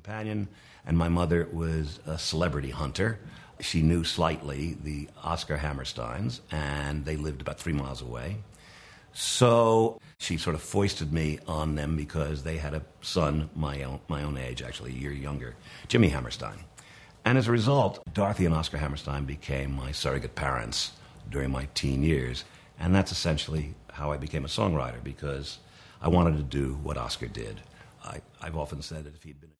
companion, and my mother was a celebrity hunter. She knew slightly the Oscar Hammersteins, and they lived about 3 miles away. So she sort of foisted me on them because they had a son my own age, actually a year younger, Jimmy Hammerstein. And as a result, Dorothy and Oscar Hammerstein became my surrogate parents during my teen years. And that's essentially how I became a songwriter, because I wanted to do what Oscar did. I've often said that if he'd been